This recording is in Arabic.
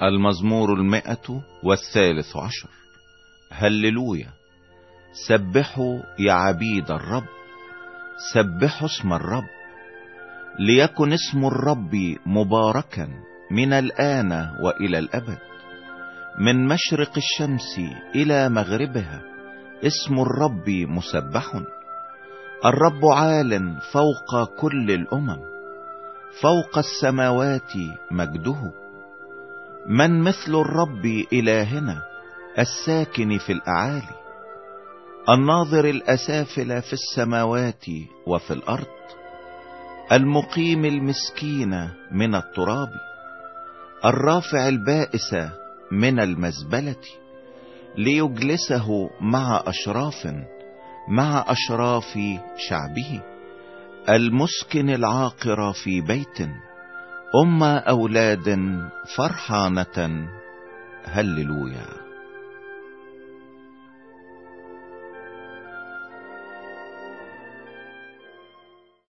المزمور 113. هللويا. سبحوا يا عبيد الرب، سبحوا اسم الرب. ليكن اسم الرب مباركا من الآن وإلى الأبد. من مشرق الشمس إلى مغربها اسم الرب مسبح. الرب عال فوق كل الأمم، فوق السماوات مجده. من مثل الرب إلهنا الساكن في الأعالي، الناظر الأسافل في السماوات وفي الأرض، المقيم المسكين من التراب، الرافع البائس من المزبلة، ليجلسه مع أشراف شعبه، المسكن العاقر في بيت، أولاد فرحانة. هللويا.